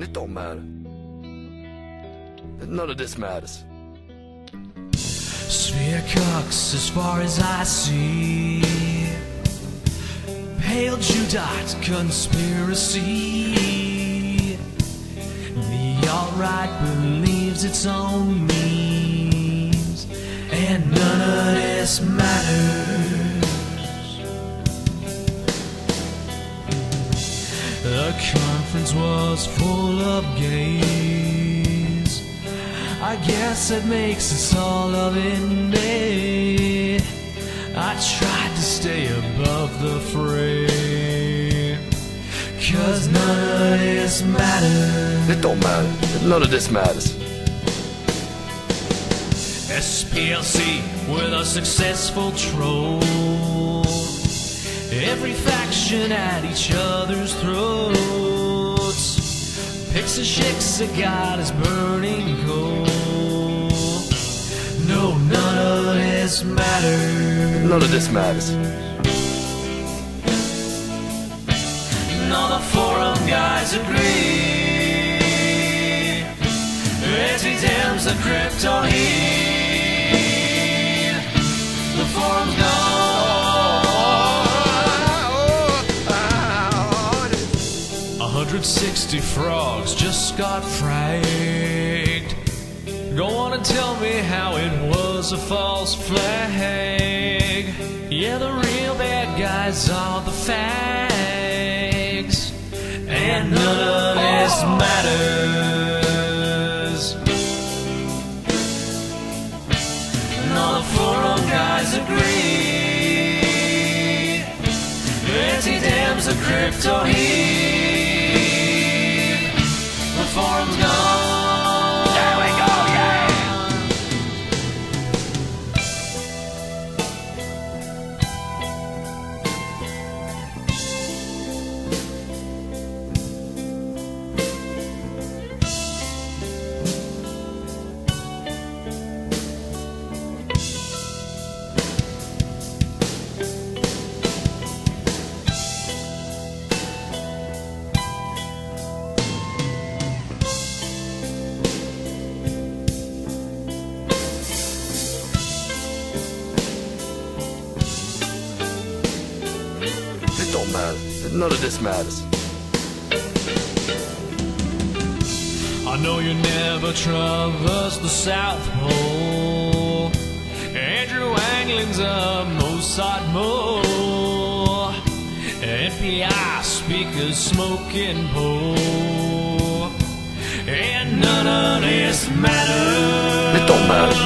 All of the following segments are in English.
It don't matter. None of this matters. Sphere cooks as far as I see. Pale Judite conspiracy. The alt-right believes its own memes, and none of this matters. The conference was full of gays. I guess that makes us all of it. I tried to stay above the fray, 'cause none of this matters. It don't matter. None of this matters. SPLC with a successful troll. Every faction at each other's throats. Picks and shakes a god is burning coal. No, none of this matters. None of this matters. All the forum guys agree. Anti-Dems the crypto heat. The forum's gone. 160 frogs just got fragged. Go on and tell me how it was a false flag. Yeah, the real bad guys are the fags, and none of this matters. And all the forum guys agree. Anti-Dems a crypto heat. The forum's gone. There we go, yeah. It don't matter. None of this matters. I know you never traversed the South Pole. Andrew Angling's a Mossad Mo. NPI speakers smoking pole. And none of this matters. It don't matter.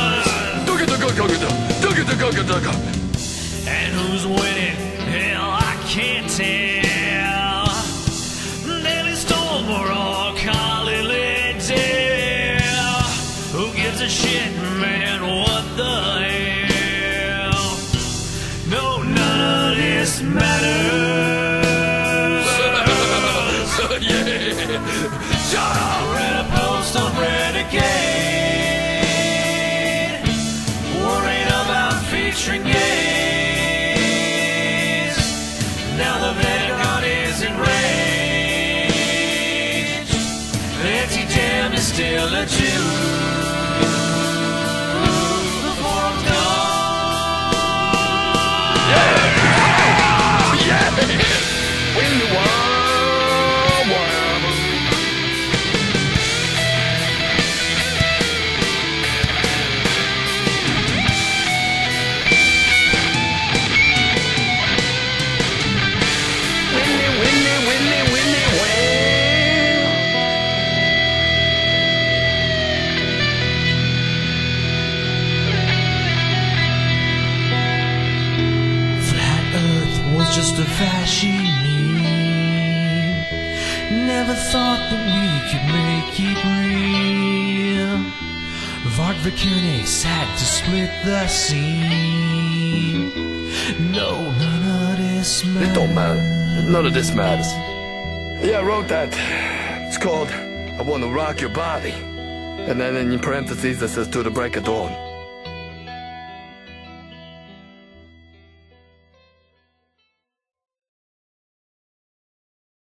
And who's winning? Hell, I can't tell. Daily Storm or Carly Liddell. Who gives a shit, man? What the hell? No, none of this matters. Yeah. Shut up. I read a post on Renegade, worried about featuring gays. Now the Vanguard is enraged. Anti-Dem is still a Jew. The forum's gone. Yeah. Yeah. When you want. Just a fashy meme. Never thought that we could make it real. Vart Vikernes had to split the scene. No, none of this matters. It don't matter. None of this matters. Yeah, I wrote that. It's called I Want to Rock Your Body. And then in parentheses it says to the break of dawn.